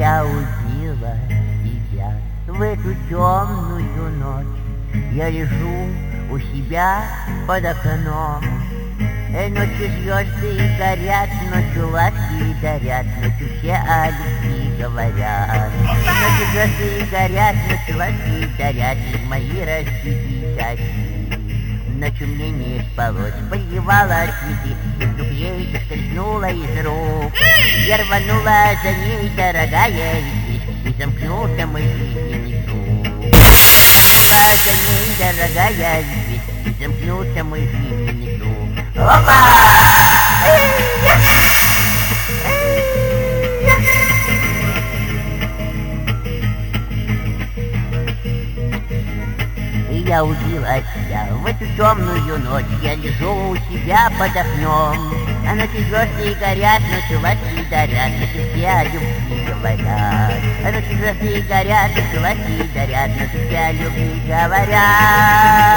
Я убила тебя в эту темную ночь. Я лежу у себя под окном. Ночью звезды горят, ночью ласки дарят, ночью все о любви говорят. Ночью звезды горят, ночью ласки дарят, и мои разбитые очи. Ночью мне не спалось, поливала цветы, и вдруг ей соскользнула из рук. Я рванула за ней, дорогая ведь, и замкнулся мой жизненный круг. Рванула за ней, дорогая ведь, и замкнулся мой жизненный круг. Опа! И я убила тебя в эту темную ночь. Я лежу у себя под окном. А ночью звезды горят, ночью ласки дарят, ночью все о любви говорят. А ночью звезды горят, ночью ласки дарят, ночью все о любви говорят.